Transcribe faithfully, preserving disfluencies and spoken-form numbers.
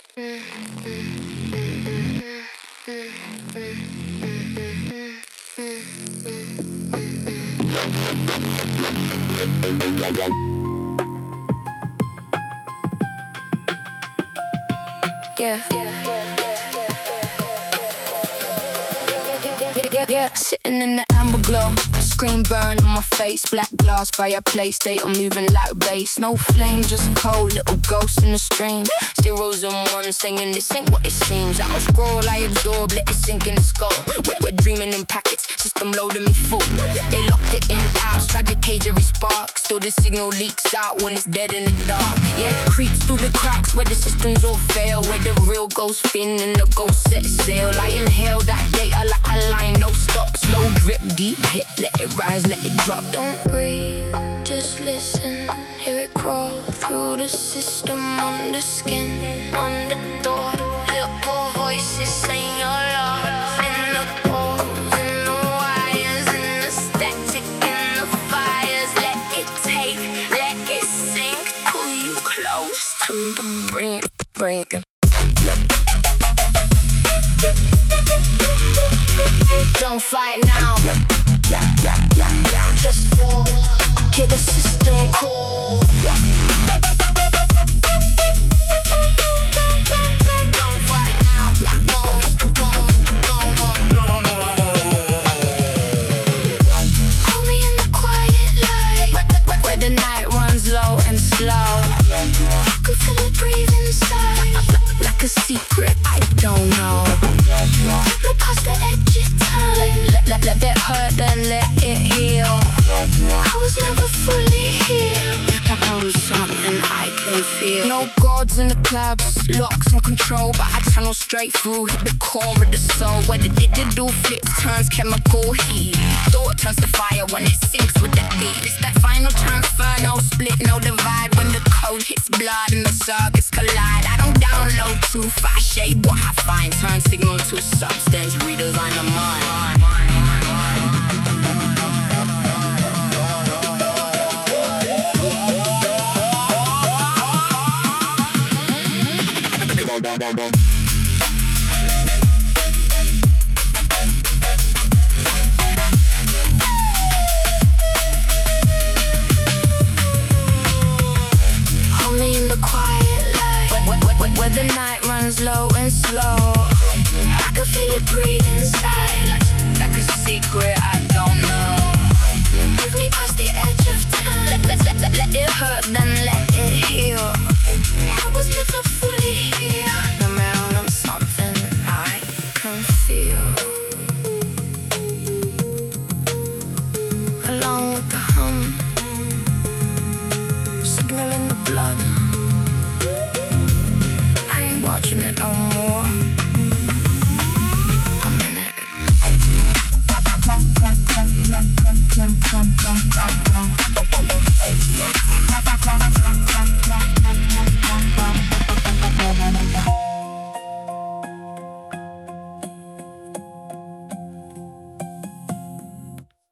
Yeah. Yeah, yeah, sitting in the amber glow, screen burn on my face, black glass fireplace, data moving like bass. No flame, just cold, little ghost in the stream. Zeros and ones singing, this ain't what it seems. I scroll, I absorb, let it sink in the skull. We're, we're dreaming in packets, system loading me full. They locked it in out, tried to cage every spark. Still the signal leaks out when it's dead in the dark. Yeah, creeps through the cracks where the systems all fail, where the real goes thin and the ghost set sail. I inhale that data like a line, no stop, slow drip, deep hit, let it rise, let it drop. Don't breathe, just listen, hear it crawl through the system, on the skin, on the door. Little voices saying your love in the poles, in the wires, in the static, in the fires. Let it take, let it sink, pull you close to the brink, brink. Don't fight now, just fall, hear the system call. Don't fight now, hold me in the quiet light, where the night runs low and slow. I can feel it breathe inside, like a secret I don't know. Look past the edge of time, let, let, let it hurt, then let it heal. I was never fully healed, I was something I can feel. No gods in the clouds, locks and control, but I channel straight through, hit the core of the soul. Where the digital flips turns chemical heat, thought turns to fire when it sinks with the beat. It's that final transfer, no split, no divide. When the code hits blood and the circuits collide, I don't download truth, I shape what I find. Turn signal to substance, redesign the mind. Hold me in the quiet light, where, where, where, where the night runs low and slow. I can feel it breathe inside, like, like a secret I don't know. Move me past the edge of time, let, let, let, let, let it hurt, then let it heal. I was never fully